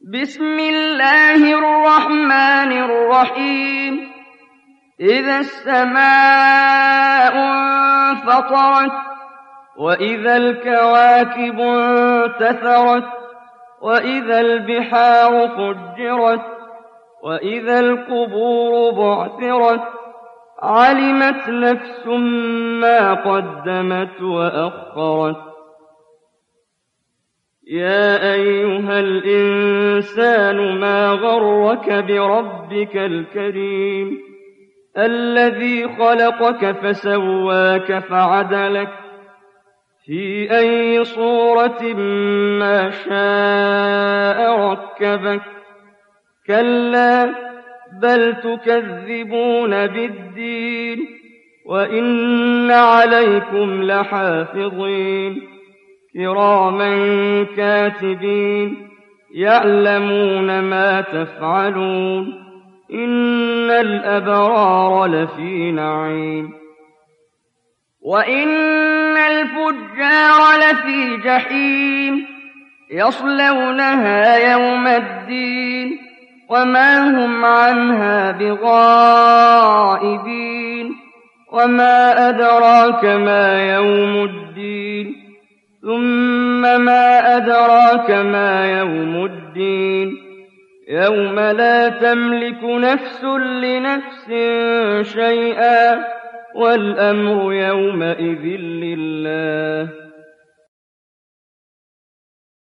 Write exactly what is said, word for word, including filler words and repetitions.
بسم الله الرحمن الرحيم إذا السماء انفطرت وإذا الكواكب انتثرت وإذا البحار فجرت وإذا القبور بعثرت علمت نفس ما قدمت وأخرت يا أيها الإنسان ما غرك بربك الكريم الذي خلقك فسواك فعدلك في أي صورة ما شاء ركبك كلا بل تكذبون بالدين وإن عليكم لحافظين كراما كاتبين يعلمون ما تفعلون إن الأبرار لفي نعيم وإن الفجار لفي جحيم يصلونها يوم الدين وما هم عنها بغائبين وما أدراك ما يوم الدين ثم ما أدراك ما يوم الدين يوم لا تملك نفس لنفس شيئا والأمر يومئذ لله